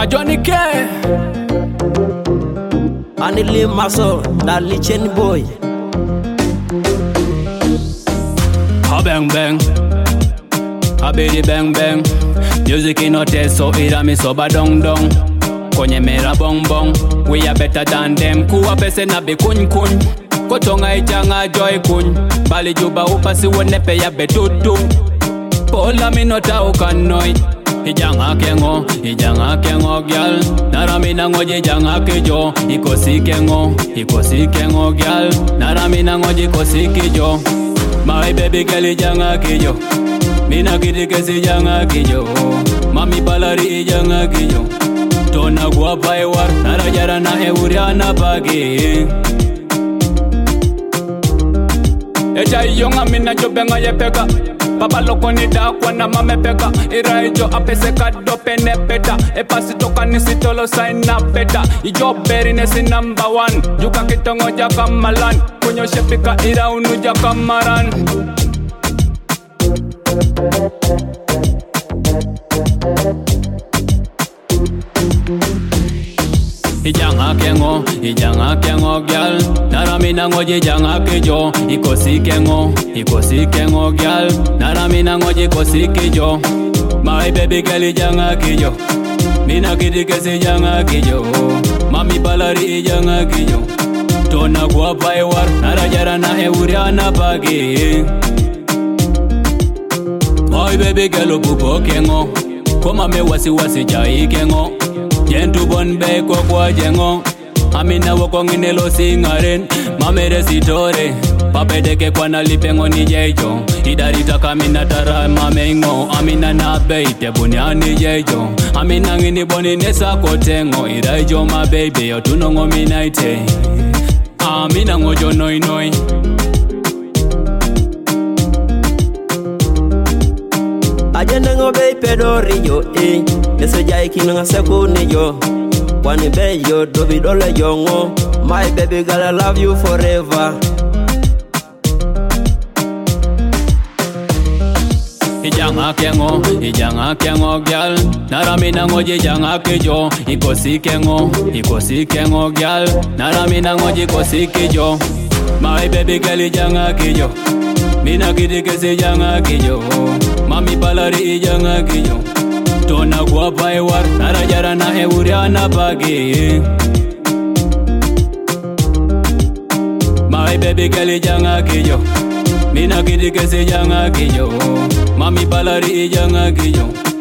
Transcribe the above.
Johnny K. Anili Maso, that Lichen boy. Ha bang bang, ha baby bang bang. Music in no taste, so it a me soba dong dong. Konye mera bong bong, we are better than them. Kuwa pese na be kun kun. Kotonga ijanga joy kun. Bali juba upasi wonepe ya betutu. Pola mi nota ukanoi. Ijanga kengo gyal. Naramina ngoje ijanga kejo. Ikosi kengo gyal. Naramina ngoje ikosi kejo. My baby girl ijanga kejo. Mina kidikesi ijanga kejo. Mami balari ijanga kejo. Tona guapa ewar. Narajara na euriana bagi. Eja yonga mina jobenga yepeka. Papa loko ni da kwa na mame peka. Ira ijo apese kado pene peta. Epasi toka nisi tolo sign na peta. Ijo beri nesi number one. Yuka kitongo jaka malan. Kunyo shepika ira unu jaka maran. Ijanga kengo gyal. Naramina ngoje ijanga kejo. Ikosi kengo gyal. Naramina ngoje ikosi kejo. My baby girl ijanga kejo. Mina kidikesi ijanga kejo. Mami balari ijanga kejo. Tona guapa ewar. Narajara na euriana bagi. My baby girl opupo kengo. Koma me wasi jai kengo. Jentu bon be kwa jengo. Amina woko nginelo singaren. Mamere sitore. Papedeke kwa nalipengo ni jejo. Idarita kamina tara mamengo. Amina na beite bunyani jejo. Amina ngini boni nesa kotengo. Iraijo my baby yo tunongo minaite. Amina ngojo noi noi. Ajenda ngobe pedori yo Nese jai kinanga seko ni yo Wani be yo dobi dole yongo. My baby girl I love you forever. Ijanga kengo gyal. Naramina ngoje ijanga kejo. Ikosi kengo gyal. Naramina ngoje ikosi kejo. My baby girl ijanga kejo. Mina kidikesi ijanga kejo. Mami balari ijanga kejo. Tona guapa ewar. Narajara na euriana bagi. My baby girl ijanga kejo. Mina kidikesi ijanga kejo. Mami balari ijanga kejo.